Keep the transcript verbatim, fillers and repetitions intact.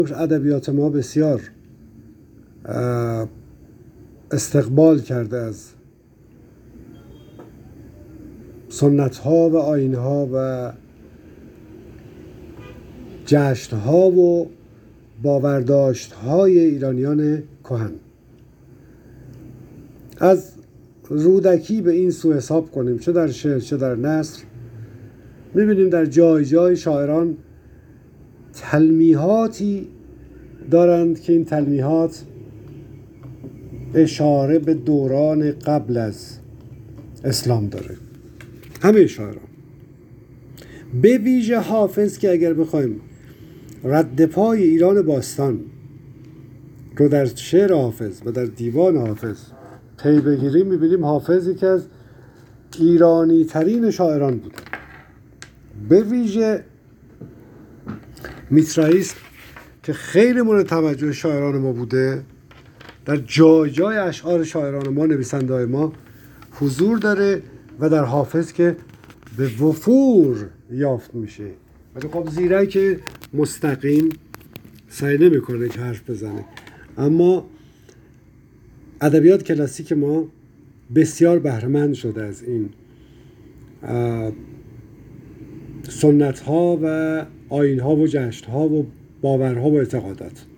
ادبیات ما بسیار استقبال کرده از سنت ها و آیین ها و جشن ها و باورداشت های ایرانیان کهن. از رودکی به این سو حساب کنیم، چه در شعر چه در نثر، میبینیم در جای جای شاعران تلمیحاتی دارند که این تلمیحات اشاره به دوران قبل از اسلام داره. همه شاعران، به ویژه حافظ، که اگر بخوایم رد پای ایران باستان رو در شعر حافظ و در دیوان حافظ پی بگیریم، میبینیم حافظی که از ایرانی ترین شاعران بوده. به ویژه میترائیسم که خیلی مورد توجه شاعران ما بوده، در جای جای اشعار شاعران ما، نویسنده های ما حضور داره و در حافظ که به وفور یافت میشه. ولی خب زیرک مستقیم سعی نمیکنه که حرف بزنه. اما ادبیات کلاسیک ما بسیار بهره‌مند شده از این سنت ها و آیین ها و جشن ها و باورها و اعتقادات.